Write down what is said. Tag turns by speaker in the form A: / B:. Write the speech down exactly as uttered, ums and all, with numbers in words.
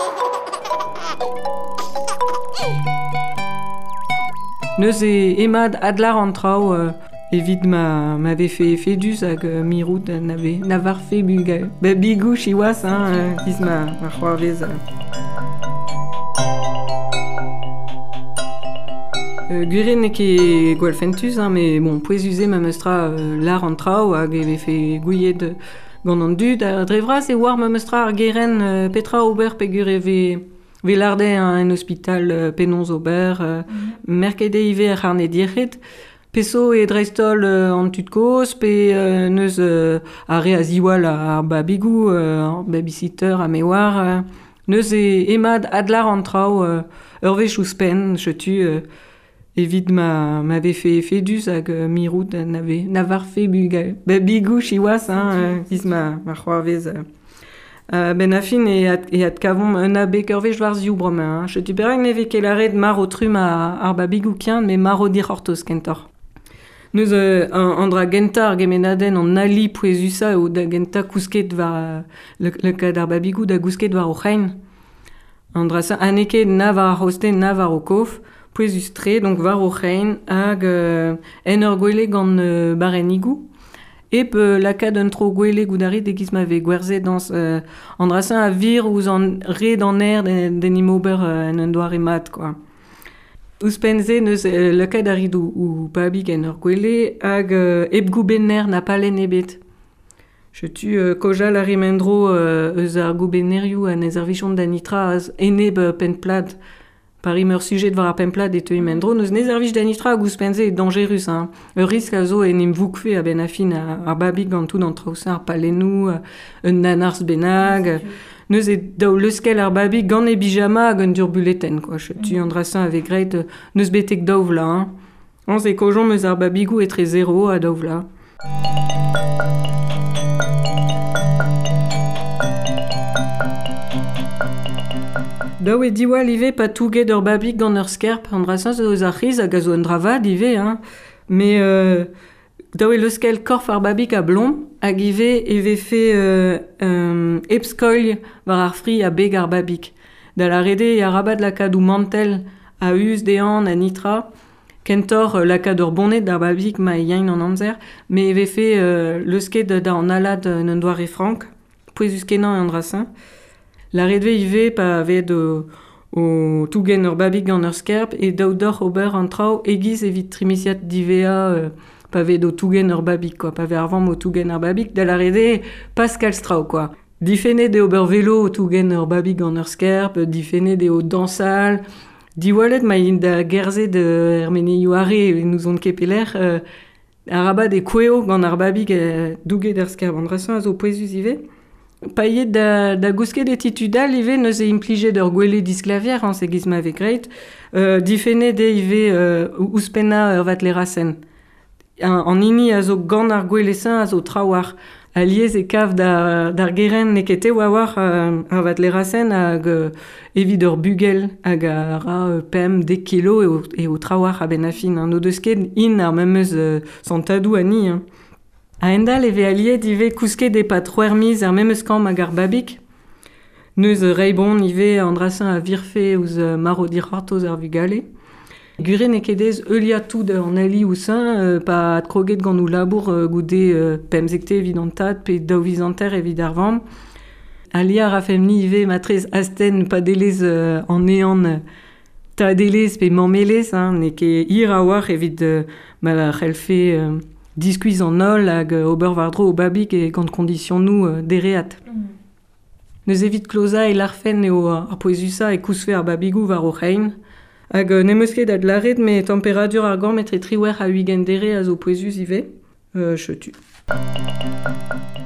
A: Neus e emad adlar an trao euh, evit ma m'avait fait fedus hag euh, mirout n'avait n'avar fait bugel. Be bigou chiwas hein, euh, giz ma ma c'hoarvez. Euh. Euh, Gurin ne ket gwalfentus, hein, mais bon, pouez user ma meustra euh, l'ar an trao hag eve fait gouillet gant an dud. A drevras e war ma meustra ar geren euh, petra ober pegur eve ve larde un hospital euh, penons ober, euh, mm-hmm. merkede ive ar arne diec'het, peso e dreistol euh, an tud koz, pe euh, neus euh, are a ziwal ar babigou, euh, babysitter a mewar, euh, neus e emad adlar an trao euh, ur vech ouspen, chetu, euh, evit ma m'avait fait fedus hag euh, mirout n'avait n'avar fait bugel. Be bigou chiwas, hein, euh, giz ma ma c'hoarvez. Euh. Uh, ben a fin e at, e at kavon un a bekervej war ziou bromañ. Je tu perag neve ket laret mar o trum a, ar babigou kian, me mar o dir hortoz kentor. Neus uh, an, an dra gentar gemenaden an ali pouezusa o da genta kousket war le, le kad ar babigou da kousket war o c'hain. An dra sa aneke na var ar hosten na var o kof, pouezus tre, donc var o c'hain hag uh, en ur gwele gant uh, barenigou. Ep euh, lakad un tro gwele goudari de giz ma ve gwerzet dans euh, an drasin a vir ouz an red an er den, den imober euh, en un doar e mat, quoi. Ouspenze neus euh, lakad a rid ou, ou babig en ur gwele hag euh, ep goubenner na palen ebet. Je tu euh, kojal a rimendro euh, eus ar goubennerioù an ezervichon da nitra az eneb euh, penplad. Parim ur sujet war ar penplad et teu emendro, neus nezervich da nitra hag ouspenze e dangerus, hein. Ur risk a zo en em voukfe a ben a fin ar babig gant tout an traoussin ar palenou, un nanars benag, neus e daou leuskel ar babig gant e bijama hag un durbuleten, quoi. Tu an drasin ave gret, neus betek daou vla, hein. Anz e kojon meus ar babigou etre zero a daou vla. Daou e diwal ive pa touget ur babig gant ur skerp, an drasin eus ar c'hiz hag a zo un dravad ive, hein. Mais euh, daou e leuskel korf ar babig a blom, hag ive eve fe euh, um, epskoil war ar fri a beg ar babig. Da la rede e a rabad lakad ou mantel a uz dean a nitra, kentor euh, lakad ur bonnet d'ar babig ma e yain an amzer, mais eve fe euh, leusket da an alad n'un doare frank, pouezus kenan e an drasin. La redve ive pa ved o, o tougen ur babig gant ur skerp e daou d'or ober an trao egiz evit trimisiat divea euh, pa ved o tougen ur babig, quoi. Pa ved ar vamm o tougen ur babig, da la rede pas kalz trao, quoi. Difene de ober velo o tougen ur babig gant ur skerp, difene de o dansal, diwalet ma in da gerzet de ermenioù are e nous on kepeler, euh, a rabad e kweo gant ar babig euh, douget ur skerp. An drasan a zo pouezus ive. Paillet da, da gousket etitudal ive neus e implijet ur gwele disklavier, hein, se giz ma ve greit, euh, difene de ive euh, ouspena ur vatlerasen. An, an ini a zo gant ar gwelesin a zo trawar. A liez e kav d'ar, d'ar geren nekete wawar euh, ar vatlerasen hag euh, evit ur bugel hag a ra euh, pem dek kilo e o, e o trawar a ben a fin. Hein. No deus ket in ar memeus euh, santadou a ni, hein. A endal eve aliet ive kousket e pat c'hwermiz ar memeus kamm hag ar babig. Neus reibon ive an drasin a virfe ouz mar o dir c'hortoz ar vugale. Guren e kedez euliatout an ali oussin, euh, pa ad kroget gant ou labour euh, goude euh, pemzekte evit an tad, pe daou vizanter evit ar vamm. Alia a rafemni ive matrez asten pa delez euh, an ean euh, ta delez pe mammelez, hein, ne ket ir a war evit euh, ma c'helfe euh, diskuiz an ol hag euh, ober vardro o babig e gant kondition nou euh, dereat. Mm. Neus evit kloza e larfen eo ar pouezusa e kousfe ar babigou war o c'hain. Hag euh, nemeus ket ad laret me temperadur ar gant metre triwer a huigen dere a zo pouezus ive. Euh, chetu.